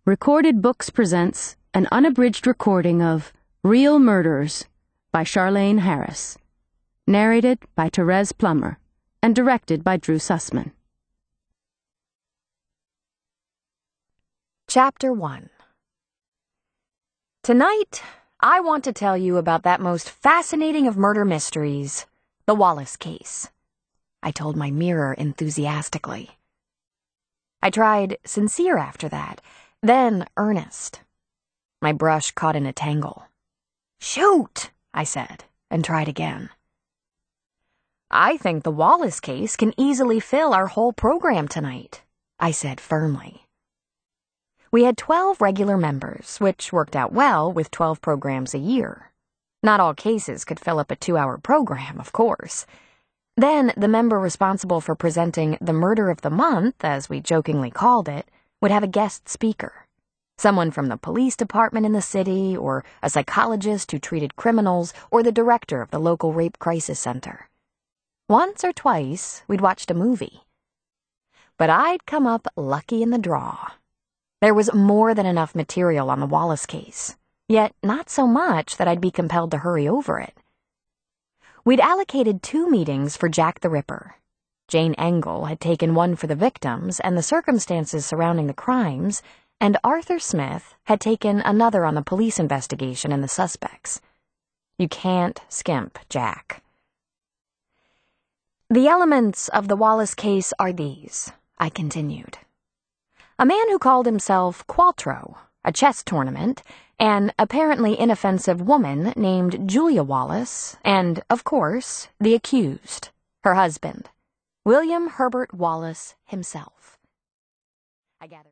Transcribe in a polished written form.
Recorded Books presents an unabridged recording of Real Murders by Charlaine Harris, narrated by Therese Plummer, and directed by Drew Sussman. Chapter 1. Tonight, I want to tell you about that most fascinating of murder mysteries, the Wallace case. I told my mirror enthusiastically. I tried sincere after that, then earnest. My brush caught in a tangle. "Shoot," I said, and tried again. "I think the Wallace case can easily fill our whole program tonight," I said firmly. We had 12 regular members, which worked out well with 12 programs a year. Not all cases could fill up a 2-hour program, of course. Then the member responsible for presenting the Murder of the Month, as we jokingly called it, would have a guest speaker. Someone from the police department in the city, or a psychologist who treated criminals, or the director of the local rape crisis center. Once or twice, we'd watched a movie. But I'd come up lucky in the draw. There was more than enough material on the Wallace case, yet not so much that I'd be compelled to hurry over it. We'd allocated 2 meetings for Jack the Ripper. Jane Engel had taken one for the victims and the circumstances surrounding the crimes, and Arthur Smith had taken another on the police investigation and the suspects. You can't skimp Jack. The elements of the Wallace case are these, I continued. A man who called himself Qualtrough, a chess tournament, an apparently inoffensive woman named Julia Wallace, and, of course, the accused, her husband, William Herbert Wallace himself. I gathered